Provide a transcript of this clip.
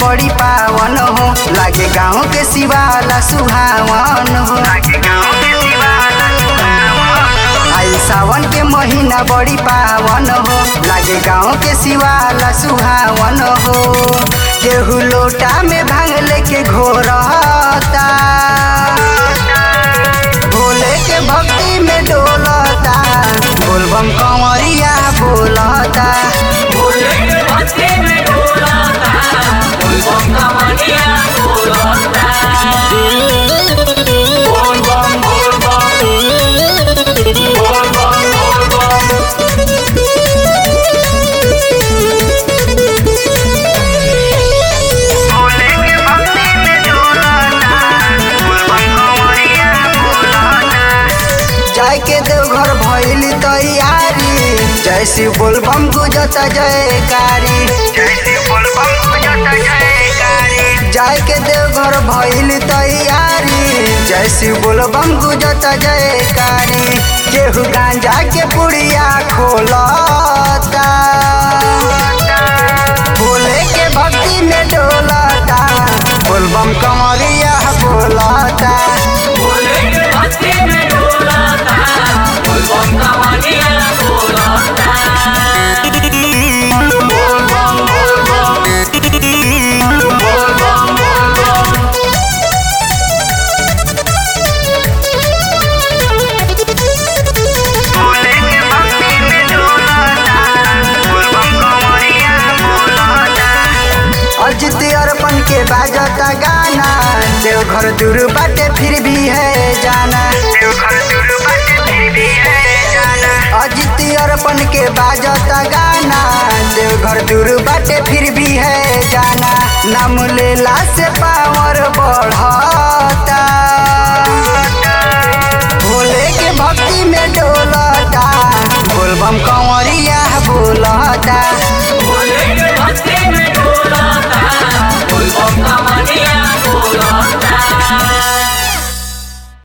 बड़ी पावन हो, लागे गाँव के शिवाला सुहावन हो। आई सावन के महीना बड़ी पावन हो, लागे गाँव के शिवाला सुहावन हो। केहू लोटा में भांग लेके घोरता, भोले के भक्ति में डोलता, बोलबम कंवरिया बोलता। भोले के भक्ति में डोलता, बोलबम कंवरिया बोलता। बोल बम बोल बम, बोल बम बोल बम। भोले के भक्ति में डोलता, बोलबम कंवरिया बोलता। जाय के देवघर भइली तैयारी, जय शिव बोलबम गुजता जयकारी, जय शिव बोलबम गुजता जयकारी। जाय के देवघर भइली तैयारी, जय शिव बोलबम गुजता जयकारी। केहू गांजा के पुड़िया खोलता, भोले के भक्ति में डोलता, बोलबम कंवरिया बोलता। भोले के भक्ति में डोलता, बोलबम कंवरिया बोलता। बोल बम बोल बम, बोल बम बोल बम। भोले के भक्ति में डोलता, बोलबम कंवरिया बोलता। अजित अर्पण के बाजता गाना, देवघर दूर बाटे फिर भी है जाना, देवघर दूर बाटे फिर भी है जाना। अजित अर्पण के बाजता गाना, देवघर दूर बाटे फिर भी है जाना। नाम लेला से पावर बढ़ता,